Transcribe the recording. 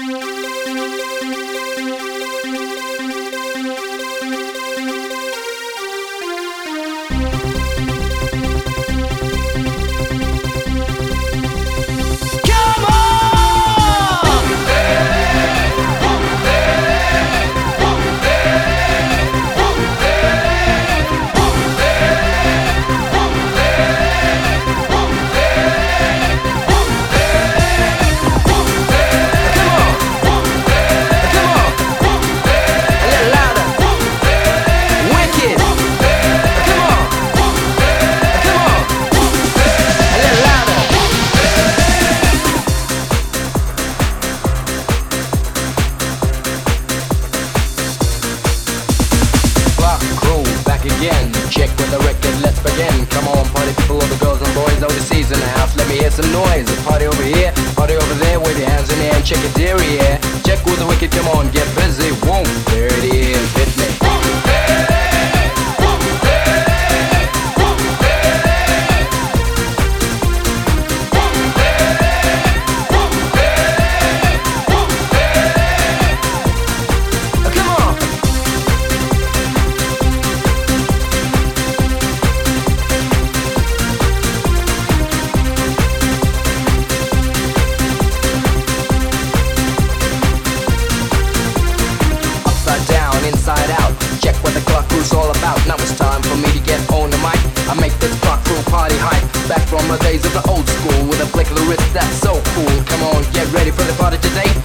Again, check with the record, let's begin. Come on, party people, all the girls and boys overseas in the house. Let me hear some noise. Party over here, party over there, with your hands in the air and check your derriere. Check with the wicked, come on, get busy. Whoa, there it is, hit me. Inside out, check what the clock crew's all about. Now it's time for me to get on the mic. I make this clock crew party hype. Back from the days of the old school with a flick of the wrist that's so cool. Come on, get ready for the party today.